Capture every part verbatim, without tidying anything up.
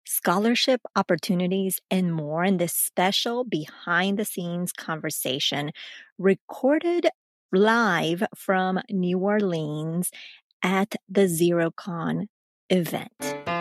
scholarship opportunities, and more in this special behind-the-scenes conversation recorded live from New Orleans at the ZeroCon event.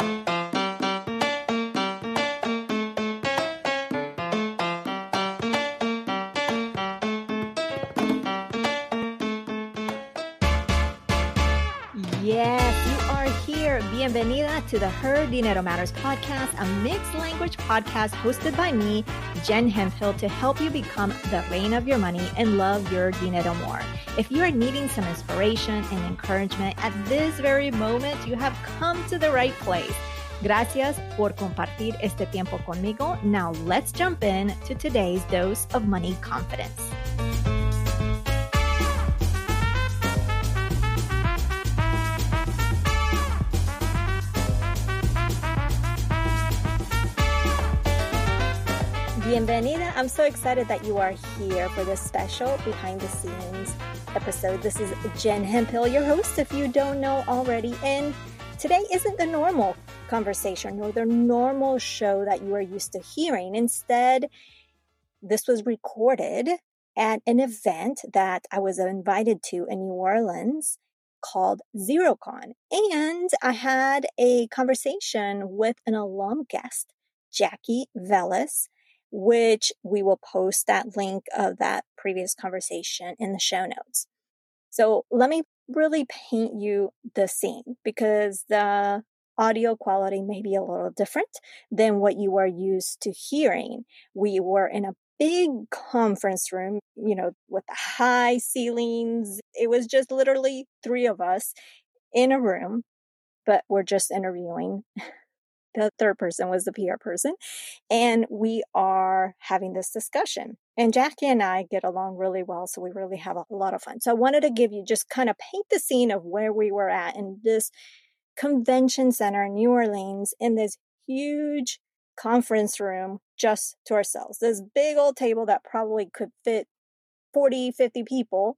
Yes, you are here. Bienvenida to the Her Dinero Matters podcast, a mixed language podcast hosted by me, Jen Hemphill, to help you become the reign of your money and love your dinero more. If you are needing some inspiration and encouragement at this very moment, you have come to the right place. Gracias por compartir este tiempo conmigo. Now let's jump in to today's dose of money confidence. Bienvenida. I'm so excited that you are here for this special behind the scenes episode. This is Jen Hemphill, your host, if you don't know already. And today isn't the normal conversation or the normal show that you are used to hearing. Instead, this was recorded at an event that I was invited to in New Orleans called ZeroCon. And I had a conversation with an alum guest, Jackie Velez, which we will post that link of that previous conversation in the show notes. So let me really paint you the scene because the audio quality may be a little different than what you are used to hearing. We were in a big conference room, you know, with the high ceilings. It was just literally three of us in a room, but we're just interviewing. The third person was the P R person. And we are having this discussion. And Jackie and I get along really well, so we really have a lot of fun. So I wanted to give you just kind of paint the scene of where we were at in this convention center in New Orleans in this huge conference room just to ourselves. This big old table that probably could fit forty, fifty people.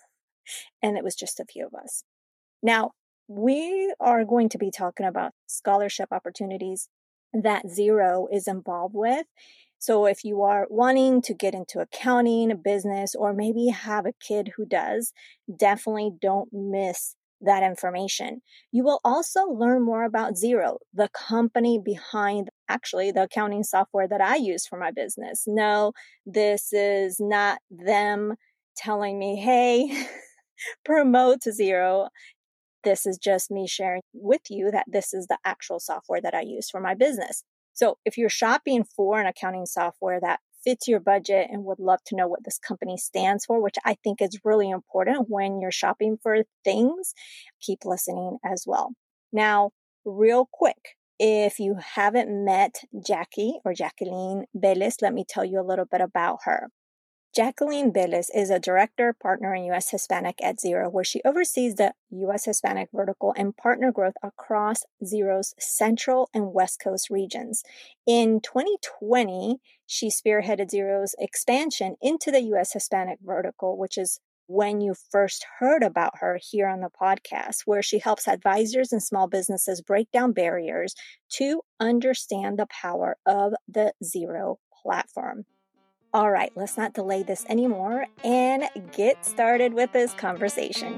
And it was just a few of us. Now, we are going to be talking about scholarship opportunities that Zero is involved with. So if you are wanting to get into accounting, business, or maybe have a kid who does, definitely don't miss that information. You will also learn more about Zero, the company behind actually the accounting software that I use for my business. No, this is not them telling me, hey, promote Zero. This is just me sharing with you that this is the actual software that I use for my business. So if you're shopping for an accounting software that fits your budget and would love to know what this company stands for, which I think is really important when you're shopping for things, keep listening as well. Now, real quick, if you haven't met Jackie or Jacqueline Velez, let me tell you a little bit about her. Jacqueline Velez is a director partner in U S Hispanic at Zero, where she oversees the U S Hispanic vertical and partner growth across Zero's Central and West Coast regions. In twenty twenty, she spearheaded Zero's expansion into the U S Hispanic vertical, which is when you first heard about her here on the podcast, where she helps advisors and small businesses break down barriers to understand the power of the Zero platform. All right, let's not delay this anymore and get started with this conversation.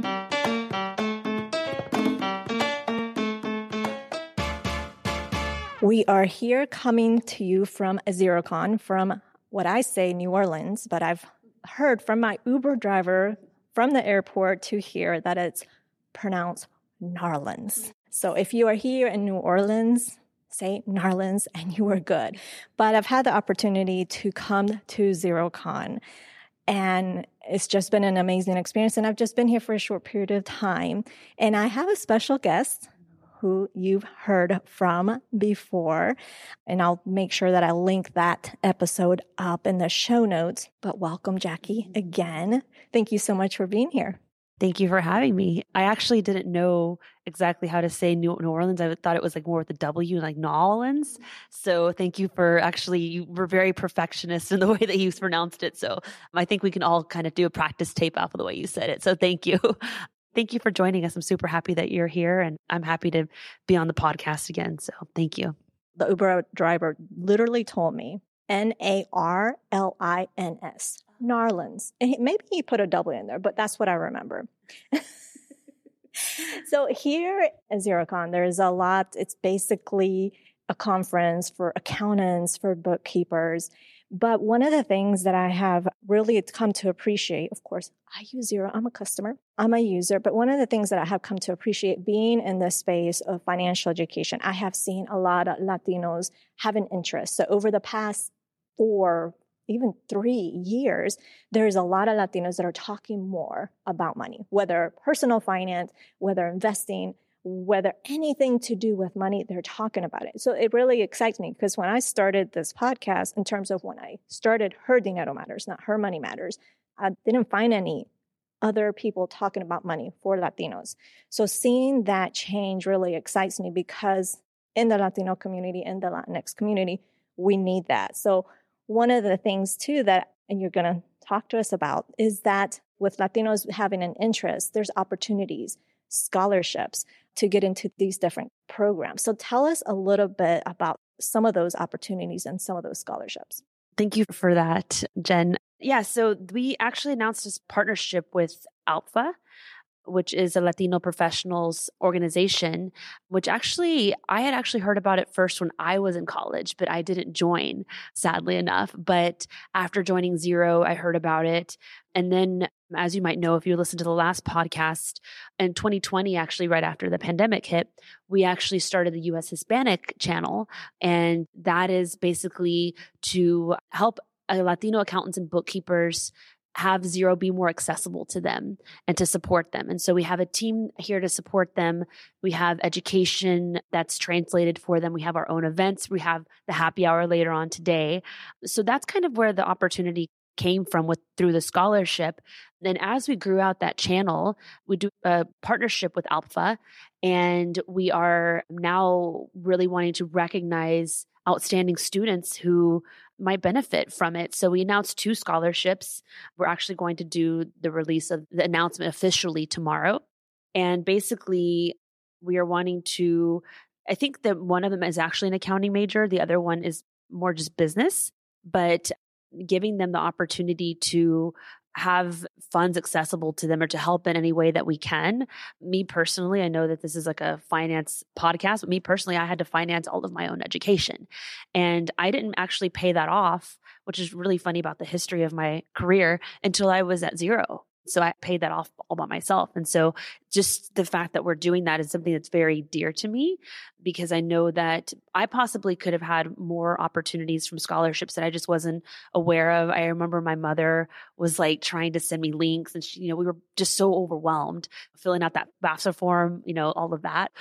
We are here coming to you from ZeroCon, from what I say New Orleans, but I've heard from my Uber driver from the airport to here that it's pronounced Narlands. So if you are here in New Orleans, say Narlands and you are good. But I've had the opportunity to come to ZeroCon and it's just been an amazing experience. And I've just been here for a short period of time. And I have a special guest who you've heard from before. And I'll make sure that I link that episode up in the show notes. But welcome, Jackie, again. Thank you so much for being here. Thank you for having me. I actually didn't know exactly how to say New, New Orleans. I thought it was like more with the W, like New Orleans. So thank you for actually, you were very perfectionist in the way that you pronounced it. So I think we can all kind of do a practice tape off of the way you said it. So thank you. Thank you for joining us. I'm super happy that you're here and I'm happy to be on the podcast again. So thank you. The Uber driver literally told me N A R L I N S, Narlands. And he, maybe he put a double in there, but that's what I remember. So here at XeroCon, there's a lot. It's basically a conference for accountants, for bookkeepers. But one of the things that I have really come to appreciate, of course, I use Xero. I'm a customer. I'm a user. But one of the things that I have come to appreciate being in the space of financial education, I have seen a lot of Latinos have an interest. So over the past four, even three years, there's a lot of Latinos that are talking more about money, whether personal finance, whether investing, whether anything to do with money, they're talking about it. So it really excites me because when I started this podcast, in terms of when I started Her Dinero Matters, not Her Money Matters, I didn't find any other people talking about money for Latinos. So seeing that change really excites me because in the Latino community, in the Latinx community, we need that. So one of the things too that, and you're going to talk to us about, is that with Latinos having an interest, there's opportunities, scholarships to get into these different programs. So tell us a little bit about some of those opportunities and some of those scholarships. Thank you for that, Jen. Yeah, so we actually announced this partnership with Alpha, which is a Latino professionals organization, which actually, I had actually heard about it first when I was in college, but I didn't join, sadly enough. But after joining Xero, I heard about it. And then, as you might know, if you listened to the last podcast, in twenty twenty, actually right after the pandemic hit, we actually started the U S Hispanic channel. And that is basically to help uh, Latino accountants and bookkeepers have Xero be more accessible to them and to support them. And so we have a team here to support them. We have education that's translated for them. We have our own events. We have the happy hour later on today. So that's kind of where the opportunity came from with through the scholarship. Then as we grew out that channel, we do a partnership with Alpha, and we are now really wanting to recognize outstanding students who might benefit from it. So we announced two scholarships. We're actually going to do the release of the announcement officially tomorrow. And basically, we are wanting to, I think that one of them is actually an accounting major. The other one is more just business, but giving them the opportunity to have funds accessible to them or to help in any way that we can. Me personally, I know that this is like a finance podcast, but me personally, I had to finance all of my own education. And I didn't actually pay that off, which is really funny about the history of my career, until I was at Xero. So I paid that off all by myself. And so just the fact that we're doing that is something that's very dear to me, because I know that I possibly could have had more opportunities from scholarships that I just wasn't aware of. I remember my mother was like trying to send me links, and she, you know, we were just so overwhelmed filling out that FAFSA form, you know, all of that.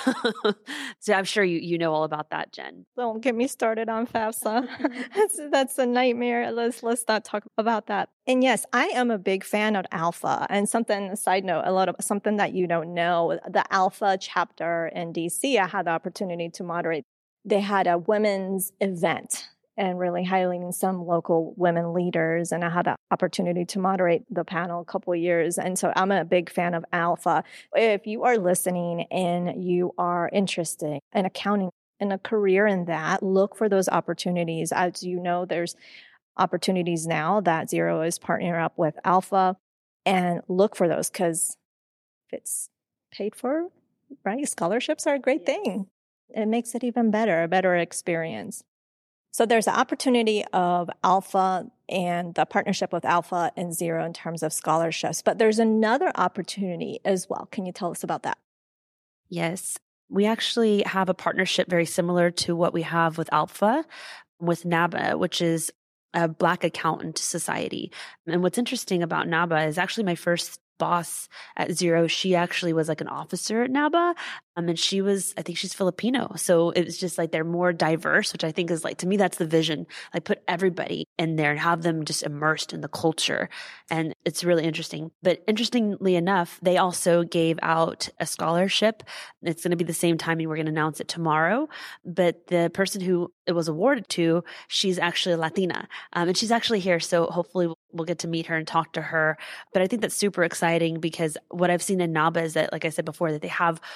So I'm sure you, you know all about that, Jen. Don't get me started on FAFSA. that's, that's a nightmare. Let's, let's not talk about that. And yes, I am a big fan of Alpha. And something, a side note, a lot of something that you don't know, the Alpha chapter in D C, I had the opportunity to moderate. They had a women's event and really highlighting some local women leaders. And I had the opportunity to moderate the panel a couple of years. And so I'm a big fan of Alpha. If you are listening and you are interested in accounting and a career in that, look for those opportunities. As you know, there's opportunities now that Xero is partnering up with Alpha, and look for those, because if it's paid for, right, scholarships are a great thing. It makes it even better, a better experience. So there's an opportunity of Alpha and the partnership with Alpha and Xero in terms of scholarships, but there's another opportunity as well. Can you tell us about that? Yes. We actually have a partnership very similar to what we have with Alpha, with NABA, which is a Black Accountant Society. And what's interesting about NABA is actually my first boss at Xero, she actually was like an officer at NABA. Um, and she was, I think she's Filipino. So it was just like they're more diverse, which I think is like, to me, that's the vision. Like put everybody in there and have them just immersed in the culture. And it's really interesting. But interestingly enough, they also gave out a scholarship. It's going to be the same timing. We're going to announce it tomorrow. But the person who it was awarded to, she's actually Latina. Um, and she's actually here. So hopefully we'll get to meet her and talk to her. But I think that's super exciting because what I've seen in NABA is that, like I said before, that they have more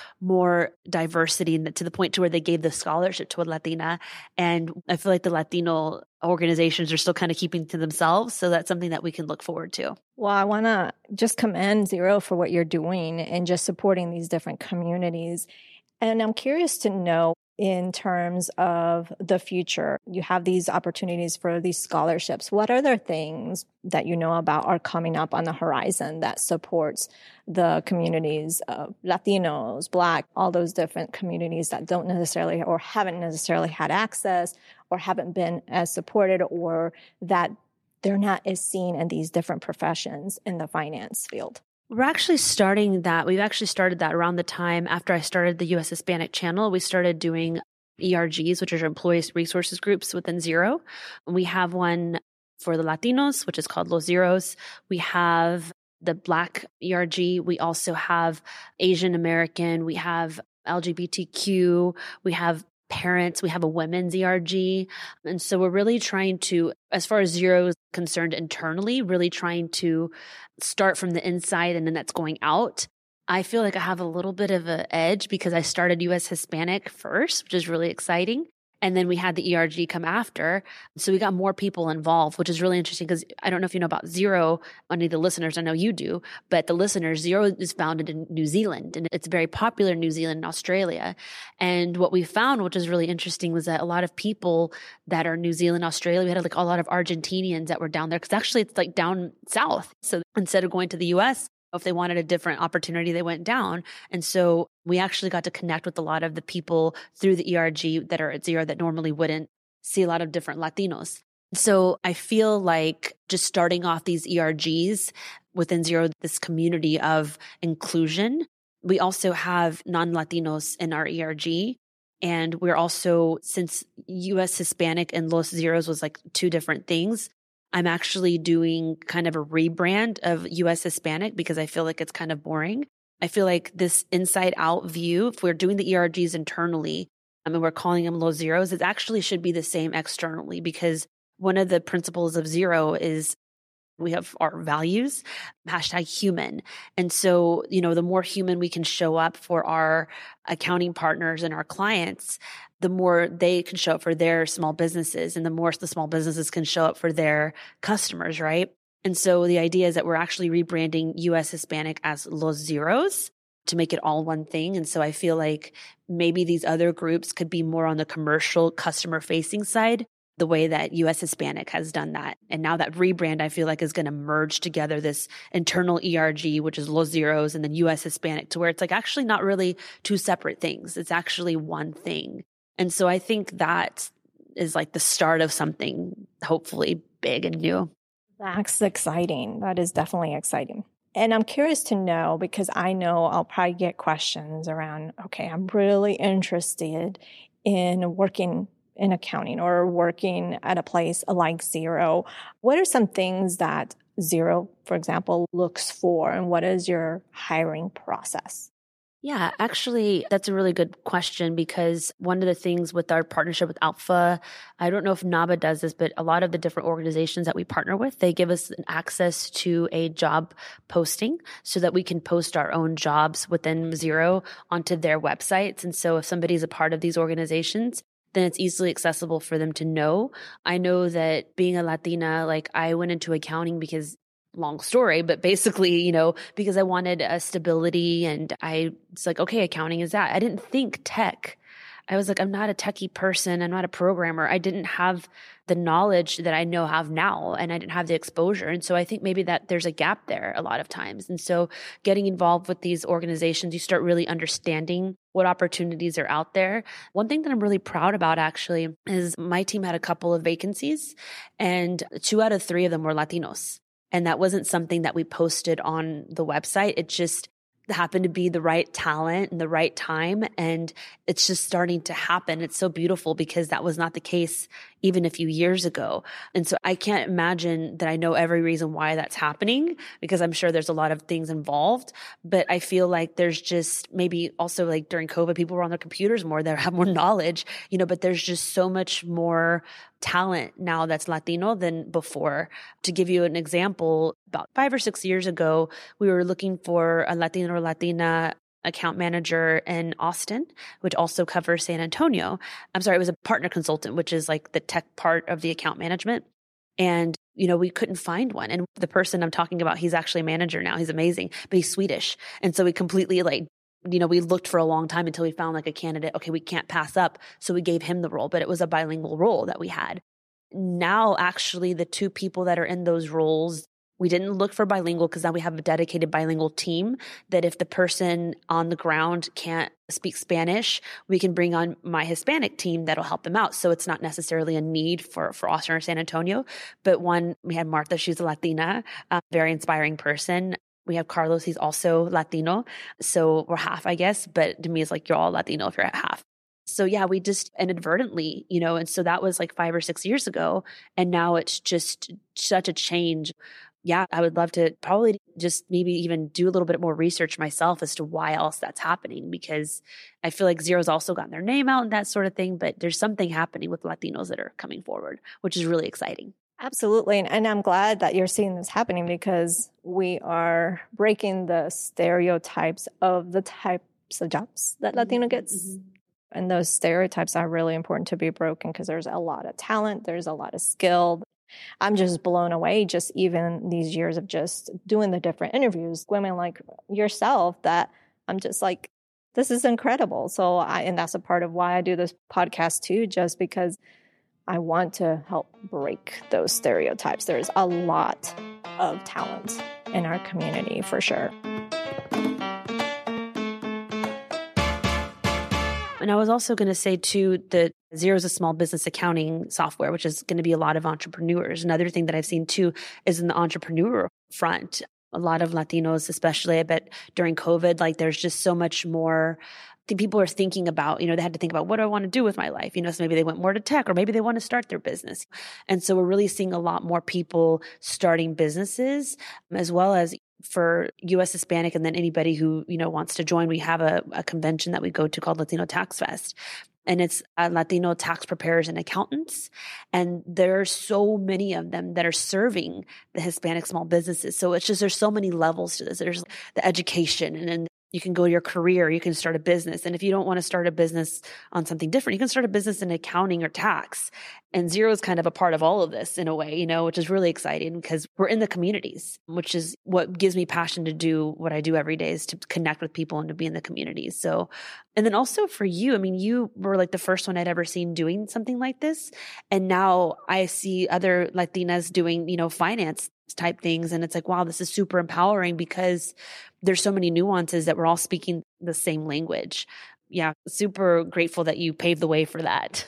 more diversity to the point to where they gave the scholarship to a Latina. And I feel like the Latino organizations are still kind of keeping to themselves. So that's something that we can look forward to. Well, I want to just commend Zero for what you're doing and just supporting these different communities. And I'm curious to know, in terms of the future, you have these opportunities for these scholarships. What other things that you know about are coming up on the horizon that supports the communities of Latinos, Black, all those different communities that don't necessarily or haven't necessarily had access or haven't been as supported, or that they're not as seen in these different professions in the finance field? We're actually starting that. We've actually started that around the time after I started the U S Hispanic channel. We started doing E R Gs, which are employee resources groups within Zero. We have one for the Latinos, which is called Los Zeros. We have the Black E R G. We also have Asian American. We have L G B T Q. We have parents. We have a women's E R G. And so we're really trying to, as far as Zero is concerned internally, really trying to start from the inside and then that's going out. I feel like I have a little bit of an edge because I started U S Hispanic first, which is really exciting. And then we had the E R G come after. So we got more people involved, which is really interesting because I don't know if you know about Zero, any of the listeners, I know you do, but the listeners, Zero is founded in New Zealand and it's very popular in New Zealand and Australia. And what we found, which is really interesting, was that a lot of people that are New Zealand, Australia, we had like a lot of Argentinians that were down there because actually it's like down south. So instead of going to the U S, if they wanted a different opportunity, they went down. And so we actually got to connect with a lot of the people through the E R G that are at Zero that normally wouldn't see a lot of different Latinos. So I feel like just starting off these E R Gs within Zero, this community of inclusion. We also have non-Latinos in our E R G. And we're also, since U S Hispanic and Los Zeros was like two different things, I'm actually doing kind of a rebrand of U S Hispanic because I feel like it's kind of boring. I feel like this inside out view, if we're doing the E R Gs internally, I mean, we're calling them Los Zeros, it actually should be the same externally because one of the principles of Zero is we have our values, hashtag human. And so, you know, the more human we can show up for our accounting partners and our clients, the more they can show up for their small businesses and the more the small businesses can show up for their customers, right? And so the idea is that we're actually rebranding U S Hispanic as Los Zeros to make it all one thing. And so I feel like maybe these other groups could be more on the commercial customer facing side, the way that U S Hispanic has done that. And now that rebrand, I feel like is going to merge together this internal E R G, which is Los Zeros, and then U S Hispanic, to where it's like actually not really two separate things. It's actually one thing. And so I think that is like the start of something hopefully big and new. That's exciting. That is definitely exciting. And I'm curious to know, because I know I'll probably get questions around, okay, I'm really interested in working in accounting or working at a place like Zero. What are some things that Zero, for example, looks for, and what is your hiring process? Yeah, actually, that's a really good question because one of the things with our partnership with Alpha, I don't know if NABA does this, but a lot of the different organizations that we partner with, they give us access to a job posting so that we can post our own jobs within Zero onto their websites. And so if somebody's a part of these organizations, then it's easily accessible for them to know. I know that being a Latina, like I went into accounting because long story, but basically, you know, because I wanted a stability and I was like, okay, accounting is that. I didn't think tech. I was like, I'm not a techie person. I'm not a programmer. I didn't have the knowledge that I know have now, and I didn't have the exposure. And so I think maybe that there's a gap there a lot of times. And so getting involved with these organizations, you start really understanding what opportunities are out there. One thing that I'm really proud about actually is my team had a couple of vacancies and two out of three of them were Latinos. And that wasn't something that we posted on the website. It just happened to be the right talent and the right time. And it's just starting to happen. It's so beautiful because that was not the case even a few years ago. And so I can't imagine that I know every reason why that's happening because I'm sure there's a lot of things involved. But I feel like there's just maybe also like during COVID, people were on their computers more, they have more knowledge, you know, but there's just so much more talent now that's Latino than before. To give you an example, about five or six years ago, we were looking for a Latino or Latina account manager in Austin, which also covers San Antonio. I'm sorry, it was a partner consultant, which is like the tech part of the account management. And, you know, we couldn't find one. And the person I'm talking about, he's actually a manager now. He's amazing, but he's Swedish. And so we completely like, you know, we looked for a long time until we found like a candidate. Okay, we can't pass up. So we gave him the role, but it was a bilingual role that we had. Now, actually, the two people that are in those roles, we didn't look for bilingual because now we have a dedicated bilingual team that if the person on the ground can't speak Spanish, we can bring on my Hispanic team that'll help them out. So it's not necessarily a need for, for Austin or San Antonio. But one, we had Martha, she's a Latina, a very inspiring person. We have Carlos, he's also Latino. So we're half, I guess. But to me, it's like you're all Latino if you're at half. So yeah, we just inadvertently, you know, and so that was like five or six years ago. And now it's just such a change. Yeah, I would love to probably just maybe even do a little bit more research myself as to why else that's happening, because I feel like Xero's also gotten their name out and that sort of thing, but there's something happening with Latinos that are coming forward, which is really exciting. Absolutely. And I'm glad that you're seeing this happening because we are breaking the stereotypes of the types of jobs that Latino gets. Mm-hmm. And those stereotypes are really important to be broken because there's a lot of talent, there's a lot of skill. I'm just blown away just even these years of just doing the different interviews, women like yourself, that I'm just like, this is incredible. So I, and that's a part of why I do this podcast too, just because I want to help break those stereotypes. There's a lot of talent in our community for sure. And I was also going to say too, that Xero is a small business accounting software, which is going to be a lot of entrepreneurs. Another thing that I've seen too is in the entrepreneur front. A lot of Latinos, especially, I bet during COVID, like there's just so much more people are thinking about, you know, they had to think about what do I want to do with my life? You know, so maybe they went more to tech or maybe they want to start their business. And so we're really seeing a lot more people starting businesses, as well as for U S Hispanic and then anybody who, you know, wants to join. We have a, a convention that we go to called Latino Tax Fest. And it's uh, Latino tax preparers and accountants. And there are so many of them that are serving the Hispanic small businesses. So it's just, there's so many levels to this. There's the education, and then you can go to your career, you can start a business. And if you don't want to start a business on something different, you can start a business in accounting or tax. And Xero is kind of a part of all of this in a way, you know, which is really exciting because we're in the communities, which is what gives me passion to do what I do every day, is to connect with people and to be in the communities. So, and then also for you, I mean, you were like the first one I'd ever seen doing something like this. And now I see other Latinas doing, you know, finance type things. And it's like, wow, this is super empowering because there's so many nuances that we're all speaking the same language. Yeah, super grateful that you paved the way for that.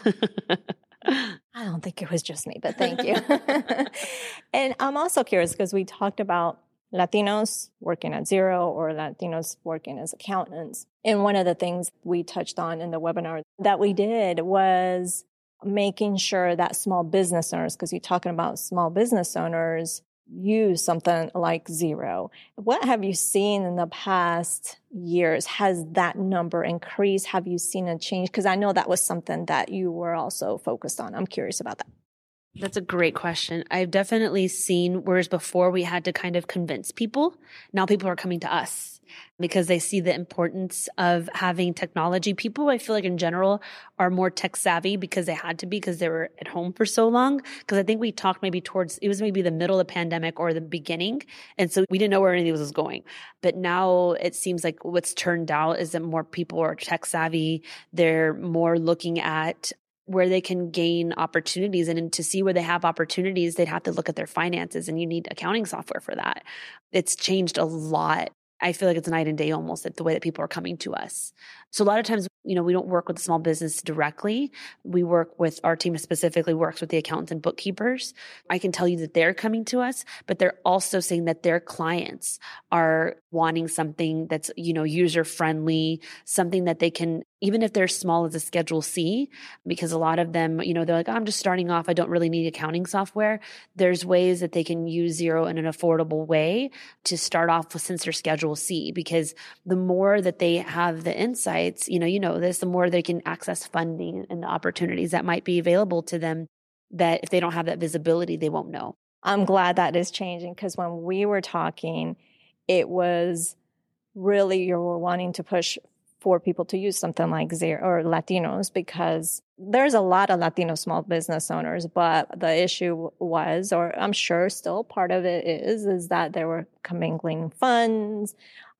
I don't think it was just me, but thank you. And I'm also curious because we talked about Latinos working at Xero or Latinos working as accountants. And one of the things we touched on in the webinar that we did was making sure that small business owners, because you're talking about small business owners, use something like Xero. What have you seen in the past years? Has that number increased? Have you seen a change? Because I know that was something that you were also focused on. I'm curious about that. That's a great question. I've definitely seen, whereas before we had to kind of convince people, now people are coming to us because they see the importance of having technology. People, I feel like in general, are more tech savvy because they had to be, because they were at home for so long. Because I think we talked maybe towards, it was maybe the middle of the pandemic or the beginning. And so we didn't know where any of this was going. But now it seems like what's turned out is that more people are tech savvy. They're more looking at where they can gain opportunities. And to see where they have opportunities, they'd have to look at their finances, and you need accounting software for that. It's changed a lot. I feel like it's night and day almost at the way that people are coming to us. So a lot of times, you know, we don't work with the small business directly. We work with, our team specifically works with the accountants and bookkeepers. I can tell you that they're coming to us, but they're also saying that their clients are wanting something that's, you know, user friendly, something that they can, even if they're small as a Schedule C, because a lot of them, you know, they're like, oh, I'm just starting off. I don't really need accounting software. There's ways that they can use Xero in an affordable way to start off with, since they're Schedule C, because the more that they have the insights, you know, you know this, the more they can access funding and the opportunities that might be available to them, that if they don't have that visibility, they won't know. I'm glad that is changing, because when we were talking, it was really you're wanting to push for people to use something like Xero or Latinos, because there's a lot of Latino small business owners, but the issue was, or I'm sure still part of it is, is that they were commingling funds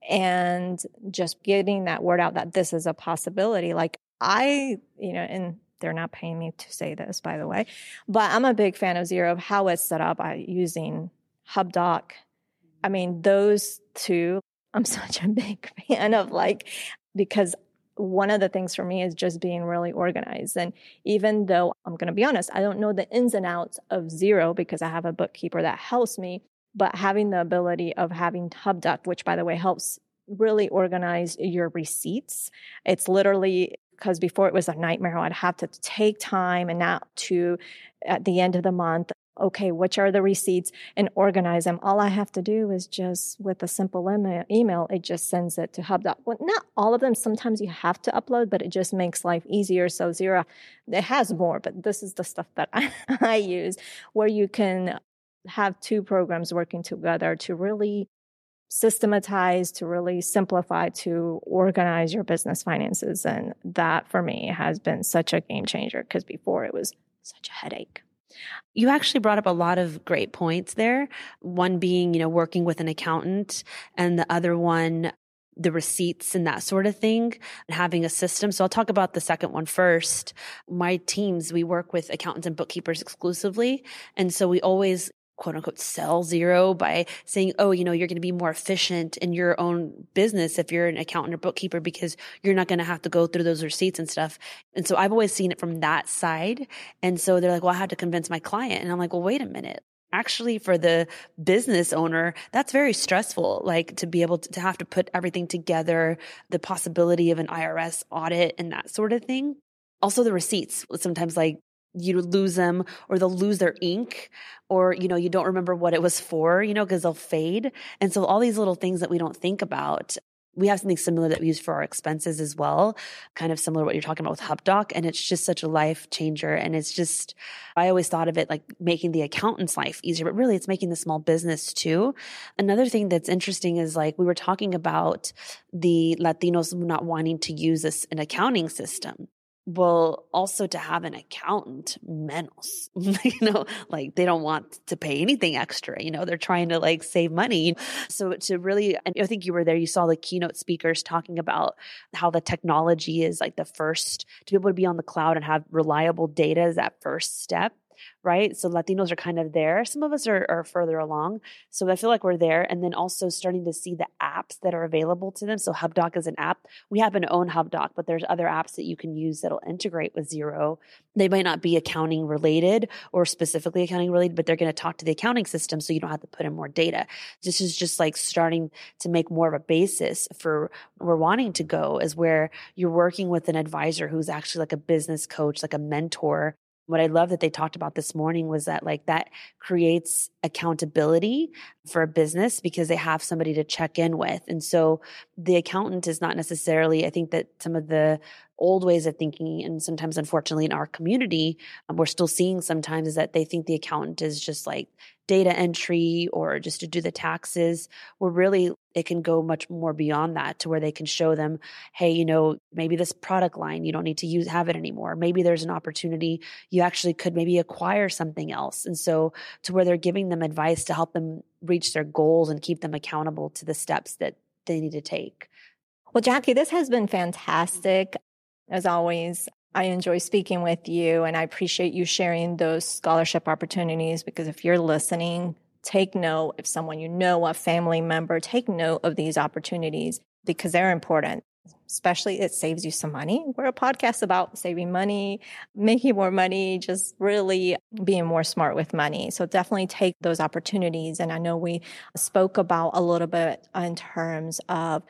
and just getting that word out that this is a possibility. Like I, you know, and they're not paying me to say this, by the way, but I'm a big fan of Xero, of how it's set up by using HubDoc. I mean, those two, I'm such a big fan of, like, because one of the things for me is just being really organized. And even though I'm going to be honest, I don't know the ins and outs of Xero because I have a bookkeeper that helps me, but having the ability of having HubDoc, which by the way helps really organize your receipts. It's literally, because before it was a nightmare. I'd have to take time and now to, at the end of the month, okay, which are the receipts, and organize them. All I have to do is just, with a simple email, it just sends it to HubDoc. Well, not all of them. Sometimes you have to upload, but it just makes life easier. So Xero, it has more, but this is the stuff that I, I use, where you can have two programs working together to really systematize, to really simplify, to organize your business finances. And that for me has been such a game changer, because before it was such a headache. You actually brought up a lot of great points there. One being, you know, working with an accountant, and the other one, the receipts and that sort of thing, and having a system. So I'll talk about the second one first. My teams, we work with accountants and bookkeepers exclusively. And so we always, quote unquote, sell Xero by saying, oh, you know, you're going to be more efficient in your own business if you're an accountant or bookkeeper, because you're not going to have to go through those receipts and stuff. And so I've always seen it from that side. And so they're like, well, I had to convince my client. And I'm like, well, wait a minute. Actually, for the business owner, that's very stressful, like to be able to, to have to put everything together, the possibility of an I R S audit and that sort of thing. Also the receipts, sometimes like you lose them, or they'll lose their ink, or, you know, you don't remember what it was for, you know, because they'll fade. And so all these little things that we don't think about. We have something similar that we use for our expenses as well, kind of similar to what you're talking about with HubDoc. And it's just such a life changer. And it's just, I always thought of it like making the accountant's life easier, but really it's making the small business too. Another thing that's interesting is, like, we were talking about the Latinos not wanting to use this, an accounting system. Well, also to have an accountant, menos, you know, like they don't want to pay anything extra, you know, they're trying to like save money. So to really, and I think you were there, you saw the keynote speakers talking about how the technology is like the first to be able to be on the cloud and have reliable data is that first step. Right? So Latinos are kind of there. Some of us are, are further along. So I feel like we're there. And then also starting to see the apps that are available to them. So HubDoc is an app. We happen to own HubDoc, but there's other apps that you can use that'll integrate with Xero. They might not be accounting related or specifically accounting related, but they're going to talk to the accounting system so you don't have to put in more data. This is just like starting to make more of a basis for where we're wanting to go, is where you're working with an advisor who's actually like a business coach, like a mentor. What I love that they talked about this morning was that like that creates accountability for a business because they have somebody to check in with. And so the accountant is not necessarily, I think that some of the old ways of thinking, and sometimes unfortunately in our community, um, we're still seeing sometimes, is that they think the accountant is just like data entry or just to do the taxes, where really it can go much more beyond that, to where they can show them, hey, you know, maybe this product line, you don't need to use, have it anymore. Maybe there's an opportunity you actually could maybe acquire something else. And so to where they're giving them advice to help them reach their goals and keep them accountable to the steps that they need to take. Well, Jackie, this has been fantastic. As always, I enjoy speaking with you, and I appreciate you sharing those scholarship opportunities, because if you're listening, take note. If someone you know, a family member, take note of these opportunities, because they're important. Especially, it saves you some money. We're a podcast about saving money, making more money, just really being more smart with money. So definitely take those opportunities. And I know we spoke about a little bit in terms of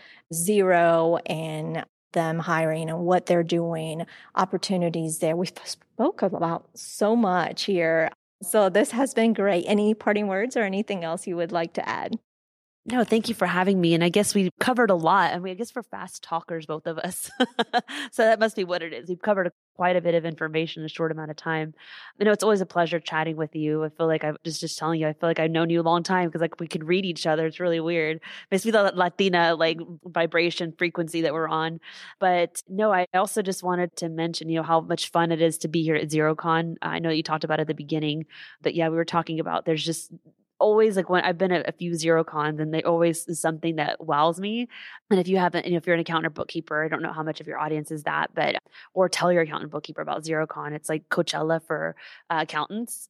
Xero and them hiring and what they're doing, opportunities there. We spoke about so much here. So this has been great. Any parting words or anything else you would like to add? No, thank you for having me. And I guess we covered a lot. I mean, I guess we're fast talkers, both of us. So that must be what it is. We've covered a, quite a bit of information in a short amount of time. You know, it's always a pleasure chatting with you. I feel like I was just telling you, I feel like I've known you a long time because like we could read each other. It's really weird. Makes me the Latina like vibration frequency that we're on. But no, I also just wanted to mention, you know, how much fun it is to be here at XeroCon. I know you talked about it at the beginning, but yeah, we were talking about there's just always like when I've been at a few zero cons and they always is something that wows me. And if you haven't, and if you're an accountant or bookkeeper, I don't know how much of your audience is that, but, or tell your accountant bookkeeper about XeroCon. It's like Coachella for uh, accountants.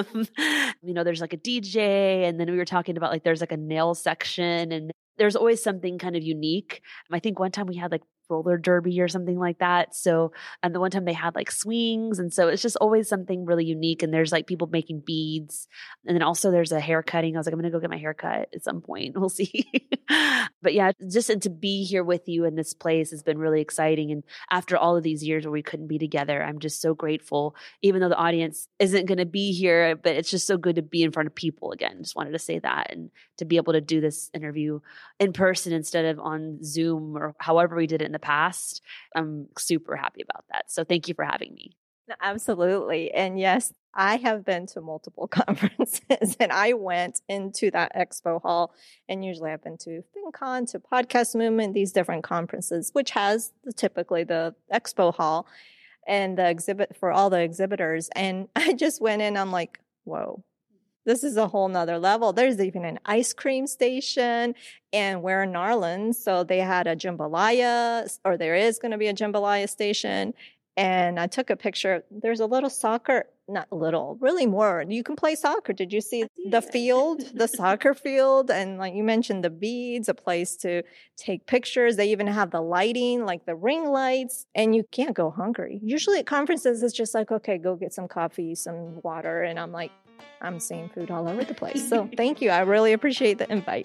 You know, there's like a D J, and then we were talking about like, there's like a nail section, and there's always something kind of unique. I think one time we had like roller derby or something like that. So, and the one time they had like swings. And so it's just always something really unique. And there's like people making beads. And then also there's a hair cutting. I was like, I'm going to go get my hair cut at some point. We'll see. But yeah, just and to be here with you in this place has been really exciting. And after all of these years where we couldn't be together, I'm just so grateful, even though the audience isn't going to be here, but it's just so good to be in front of people again. Just wanted to say that, and to be able to do this interview in person instead of on Zoom or however we did it in the past. I'm super happy about that. So thank you for having me. Absolutely. And yes, I have been to multiple conferences, and I went into that expo hall, and usually I've been to FinCon, to Podcast Movement, these different conferences, which has the, typically the expo hall and the exhibit for all the exhibitors. And I just went in, I'm like, whoa, this is a whole nother level. There's even an ice cream station, and we're in Narland. So they had a jambalaya, or there is going to be a jambalaya station. And I took a picture. There's a little soccer, not little, really more. You can play soccer. Did you see the field, the soccer field? And like you mentioned, the beads, a place to take pictures. They even have the lighting, like the ring lights, and you can't go hungry. Usually at conferences, it's just like, okay, go get some coffee, some water. And I'm like, I'm seeing food all over the place. So thank you. I really appreciate the invite.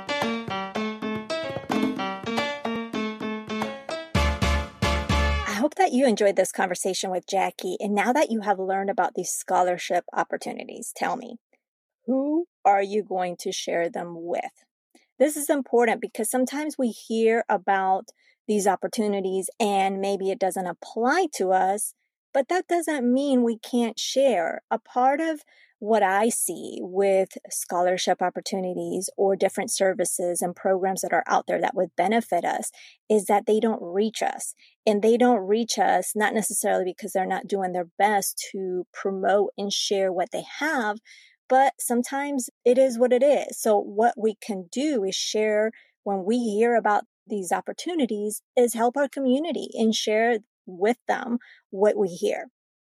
I hope that you enjoyed this conversation with Jackie. And now that you have learned about these scholarship opportunities, tell me, who are you going to share them with? This is important because sometimes we hear about these opportunities and maybe it doesn't apply to us, but that doesn't mean we can't share. A part of what I see with scholarship opportunities or different services and programs that are out there that would benefit us is that they don't reach us. And they don't reach us not necessarily because they're not doing their best to promote and share what they have, but sometimes it is what it is. So what we can do is share when we hear about these opportunities is help our community and share with them what we hear.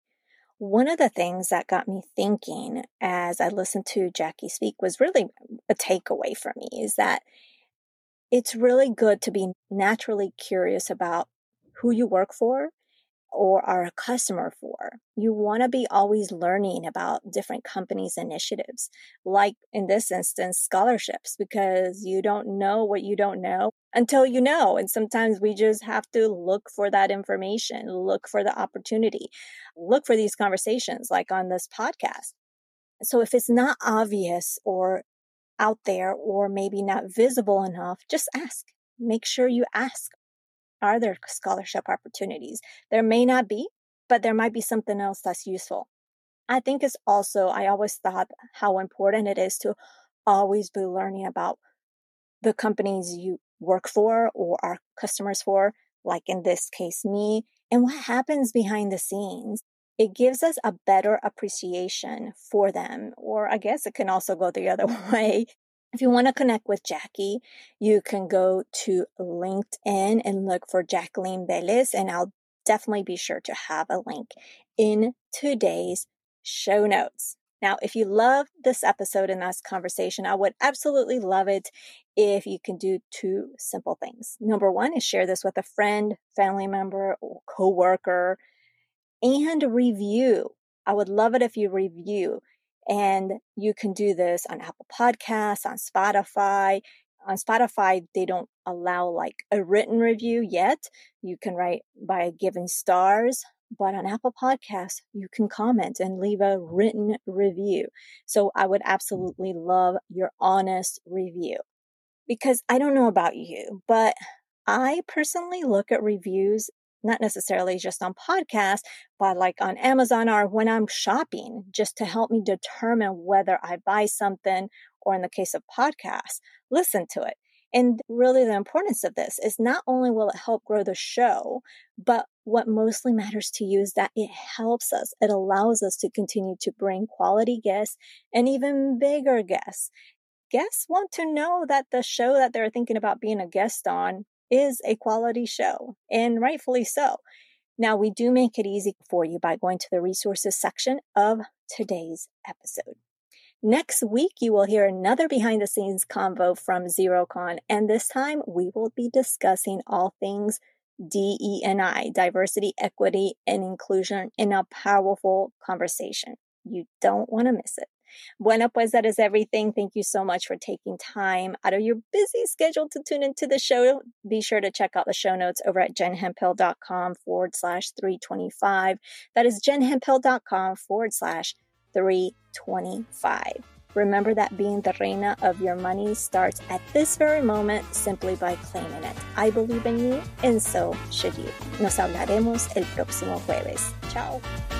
One of the things that got me thinking as I listened to Jackie speak was really a takeaway for me is that it's really good to be naturally curious about who you work for or are a customer for. You want to be always learning about different companies' initiatives, like in this instance, scholarships, because you don't know what you don't know until you know. And sometimes we just have to look for that information, look for the opportunity, look for these conversations like on this podcast. So if it's not obvious or out there or maybe not visible enough, just ask. Make sure you ask. Are there scholarship opportunities? There may not be, but there might be something else that's useful. I think it's also, I always thought how important it is to always be learning about the companies you work for or are customers for, like in this case, me, and what happens behind the scenes. It gives us a better appreciation for them, or I guess it can also go the other way. If you want to connect with Jackie, you can go to LinkedIn and look for Jacqueline Velez, and I'll definitely be sure to have a link in today's show notes. Now, if you love this episode and this conversation, I would absolutely love it if you can do two simple things. Number one is share this with a friend, family member, or coworker, and review. I would love it if you review. And you can do this on Apple Podcasts, on Spotify. On Spotify, they don't allow like a written review yet. You can write by giving stars, but on Apple Podcasts, you can comment and leave a written review. So I would absolutely love your honest review. because I don't know about you, but I personally look at reviews, not necessarily just on podcasts, but like on Amazon or when I'm shopping, just to help me determine whether I buy something, or in the case of podcasts, listen to it. And really the importance of this is not only will it help grow the show, but what mostly matters to you is that it helps us. It allows us to continue to bring quality guests and even bigger guests. Guests want to know that the show that they're thinking about being a guest on is a quality show, and rightfully so. Now, we do make it easy for you by going to the resources section of today's episode. Next week, you will hear another behind-the-scenes convo from XeroCon, and this time we will be discussing all things D E and I, diversity, equity, and inclusion, in a powerful conversation. You don't want to miss it. Bueno, pues that is everything. Thank you so much for taking time out of your busy schedule to tune into the show. Be sure to check out the show notes over at jenhemphill.com forward slash 325. That is jenhemphill.com forward slash 325. Remember that being the reina of your money starts at this very moment simply by claiming it. I believe in you, and so should you. Nos hablaremos el próximo jueves. Ciao.